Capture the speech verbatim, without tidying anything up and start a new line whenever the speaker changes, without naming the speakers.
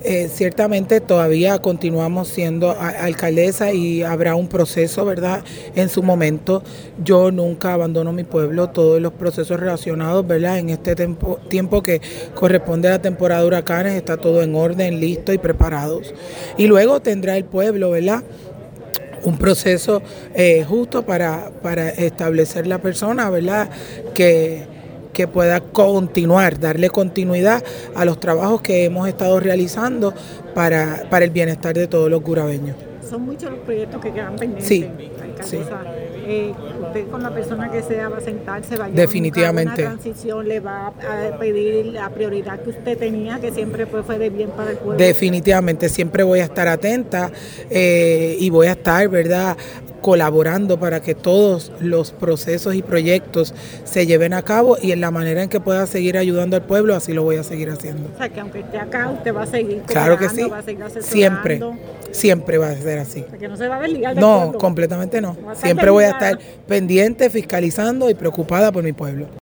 eh, ciertamente todavía continuamos siendo a, alcaldesa y habrá un proceso, ¿verdad? En su momento. Yo nunca abandono mi pueblo, todos los procesos relacionados, ¿verdad? En este tiempo, tiempo que corresponde a la temporada de huracanes, está todo en orden, listo y preparados. Y luego tendrá el pueblo, ¿verdad?, un proceso eh, justo para, para establecer la persona, ¿verdad?, que... que pueda continuar, darle continuidad a los trabajos que hemos estado realizando para, para el bienestar de todos los gurabeños.
Son muchos los proyectos que quedan pendientes.
Sí,
alcaldesa.
sí.
Eh, usted con la persona que sea va a sentarse, va a
definitivamente
una transición, le va a pedir la prioridad que usted tenía, que siempre pues, fue de bien para el pueblo.
Definitivamente, siempre voy a estar atenta eh, y voy a estar, ¿verdad?, colaborando para que todos los procesos y proyectos se lleven a cabo y en la manera en que pueda seguir ayudando al pueblo, así lo voy a seguir haciendo.
O sea, que aunque esté acá, usted va a seguir
claro que sí,
va a seguir asesorando.
Siempre, siempre va a ser así.
O sea, que no se va a desligar del
No,
pueblo.
completamente no.
no
Siempre voy a estar pendiente, fiscalizando y preocupada por mi pueblo.